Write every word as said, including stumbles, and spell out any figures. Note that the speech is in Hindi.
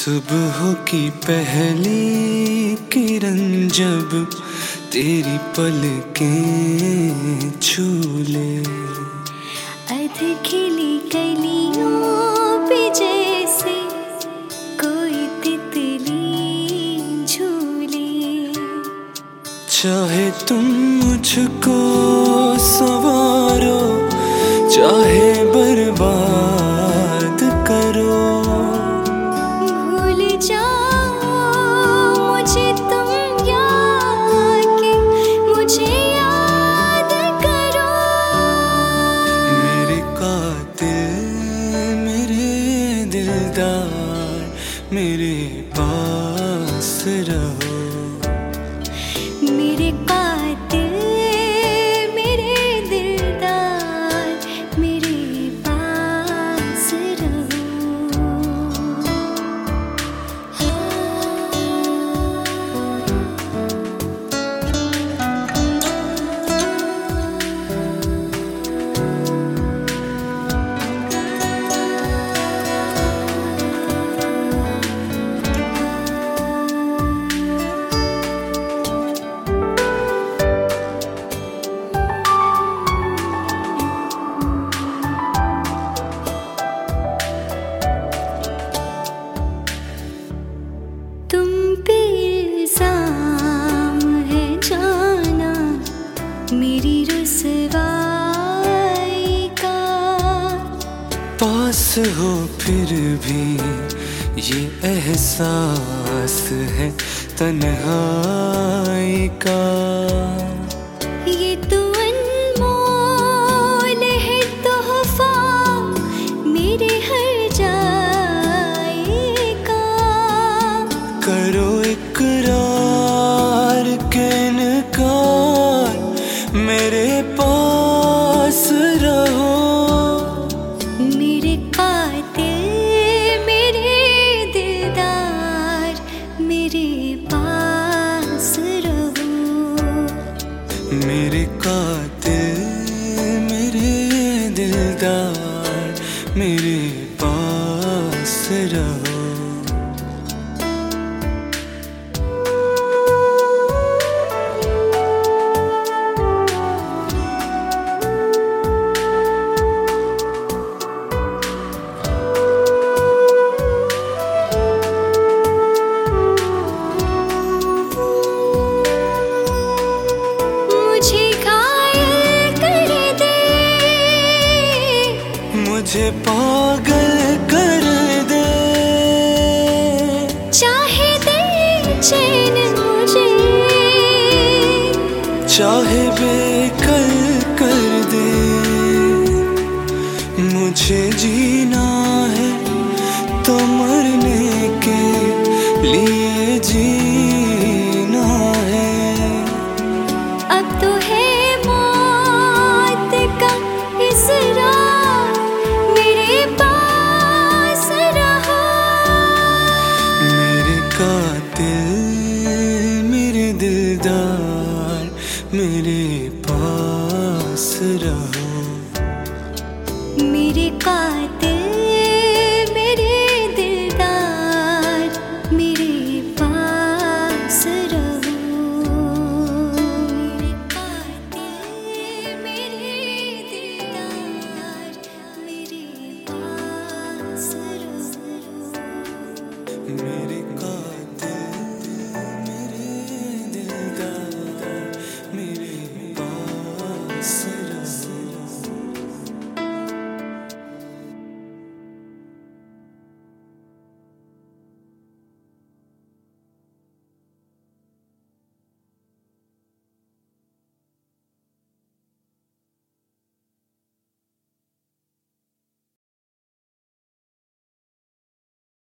सुबह की पहली किरण जब तेरी पलकें छू ले, अध खिली कलियों पे जैसे कोई तितली झूले। चाहे तुम मुझको संवारो, चाहे बर्बाद करो, भूल जाओ मुझे तुम या कि मुझे याद करो। मेरे कातिल मेरे दिलदार मेरे पास रहो। मेरे कातिल मेरे दिलदार मेरे पास रहो। तुम पे इल्जाम है जाना मेरी रुसवाई का। पास हो फिर भी ये एहसास है तन्हाई का। ये तो अनमोल है तोहफा मेरे हर जाएगा। करो इकरार के इनकार मेरे पास रहो। मेरे कातिल मेरे दिलदार मेरे पास रहो। मेरे कातिल मेरे दिलदार मेरे पास रहो। मुझे घायल कर दे, मुझे पागल कर दे, चाहे दे चैन मुझे, चाहे बेकल कर दे। मुझे जीना है तो मरने के लिए जीना है। अब तो है मौत का इसरार मेरे पास रहो। मेरे कातिल मेरे दिलदार मेरे पास रहो। मेरे कातिल मेरे दिलदार मेरे पास रहो। मेरे कातिल मेरे दिलदार मेरे पास रहो। मेरे